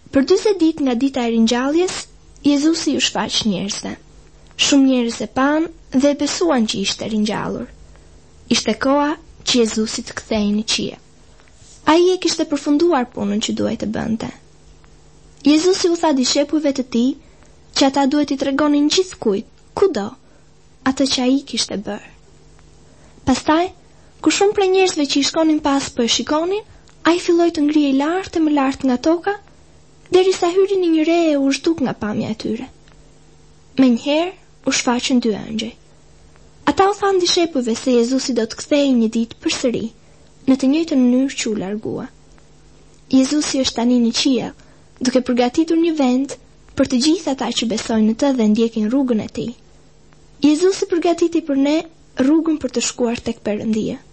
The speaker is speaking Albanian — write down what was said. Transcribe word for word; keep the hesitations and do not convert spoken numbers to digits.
Për dyzet ditë nga dita e ringjalljes, Jezusi u shfaq njerëzve. Shumë njerëz e pan dhe e besuan që ishte ringjallur. Ishte koha që Jezusi të kthehej në qiell. Ai e kishte përfunduar punën që duhej të bënte. Jezusi u tha dishepujve të tij që ata duhet i tregonin gjithkujt, kudo, atë që ai kishte bërë. Pastaj, kur shumë prej njerëzve që i shkonin pas po e shikonin, ai filloi të ngrihej lart e më lart nga toka, derisa hyri në një re e u zhduk nga pamja e tyre. Menjëherë u shfaqën dy ëngjëj. Ata u thanë dishepujve se Jezusi do të kthehej një ditë përsëri, në të njëjtën mënyrë që u largua. Jezusi është tani në qiell, duke përgatitur një vend për të gjithë ata që besojnë në të dhe ndjekin rrugën e tij. Jezusi përgatiti për ne rrugën për të shkuar tek Perëndia.